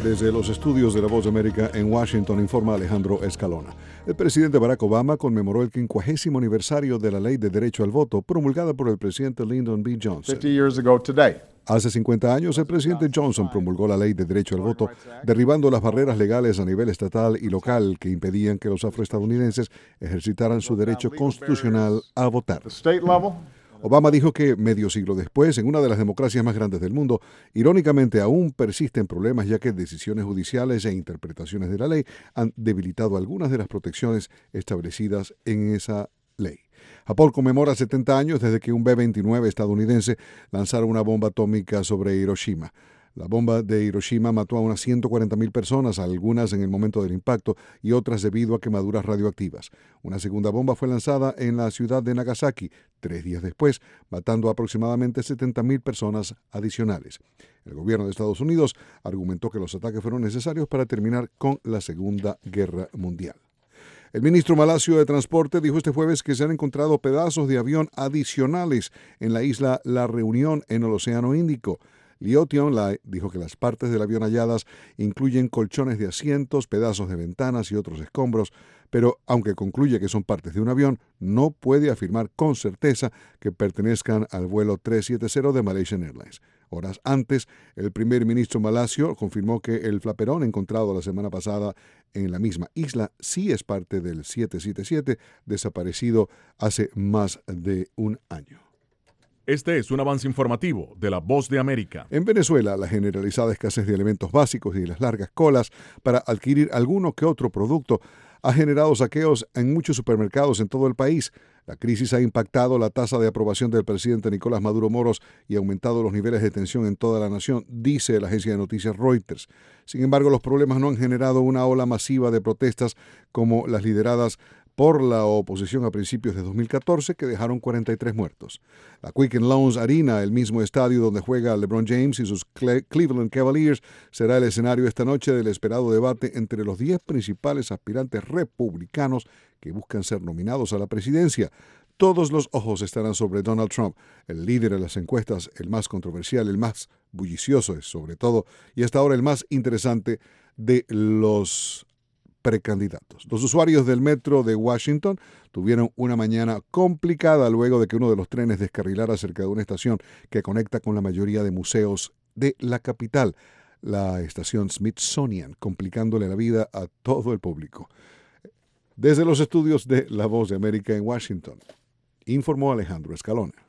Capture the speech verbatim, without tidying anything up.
Desde los estudios de La Voz de América en Washington informa Alejandro Escalona. El presidente Barack Obama conmemoró el quincuagésimo aniversario de la Ley de Derecho al Voto, promulgada por el presidente Lyndon B. Johnson. fifty years ago today. Hace cincuenta años, el presidente Johnson promulgó la Ley de Derecho al Voto, derribando las barreras legales a nivel estatal y local que impedían que los afroestadounidenses ejercitaran su derecho constitucional a votar. Obama dijo que medio siglo después, en una de las democracias más grandes del mundo, irónicamente aún persisten problemas ya que decisiones judiciales e interpretaciones de la ley han debilitado algunas de las protecciones establecidas en esa ley. Japón conmemora setenta años desde que un B veintinueve estadounidense lanzara una bomba atómica sobre Hiroshima. La bomba de Hiroshima mató a unas ciento cuarenta mil personas, algunas en el momento del impacto y otras debido a quemaduras radioactivas. Una segunda bomba fue lanzada en la ciudad de Nagasaki tres días después, matando a aproximadamente setenta mil personas adicionales. El gobierno de Estados Unidos argumentó que los ataques fueron necesarios para terminar con la Segunda Guerra Mundial. El ministro malasio de Transporte dijo este jueves que se han encontrado pedazos de avión adicionales en la isla La Reunión en el Océano Índico. Liu Tianlai dijo que las partes del avión halladas incluyen colchones de asientos, pedazos de ventanas y otros escombros, pero aunque concluye que son partes de un avión, no puede afirmar con certeza que pertenezcan al vuelo trescientos setenta de Malaysian Airlines. Horas antes, el primer ministro malasio confirmó que el flaperón encontrado la semana pasada en la misma isla sí es parte del siete siete siete, desaparecido hace más de un año. Este es un avance informativo de La Voz de América. En Venezuela, la generalizada escasez de elementos básicos y las largas colas para adquirir alguno que otro producto ha generado saqueos en muchos supermercados en todo el país. La crisis ha impactado la tasa de aprobación del presidente Nicolás Maduro Moros y ha aumentado los niveles de tensión en toda la nación, dice la agencia de noticias Reuters. Sin embargo, los problemas no han generado una ola masiva de protestas como las lideradas por la oposición a principios de dos mil catorce, que dejaron cuarenta y tres muertos. La Quicken Loans Arena, el mismo estadio donde juega LeBron James y sus Cleveland Cavaliers, será el escenario esta noche del esperado debate entre los diez principales aspirantes republicanos que buscan ser nominados a la presidencia. Todos los ojos estarán sobre Donald Trump, el líder de las encuestas, el más controversial, el más bullicioso, sobre todo, y hasta ahora el más interesante de los precandidatos. Los usuarios del metro de Washington tuvieron una mañana complicada luego de que uno de los trenes descarrilara cerca de una estación que conecta con la mayoría de museos de la capital, la estación Smithsonian, complicándole la vida a todo el público. Desde los estudios de La Voz de América en Washington, informó Alejandro Escalona.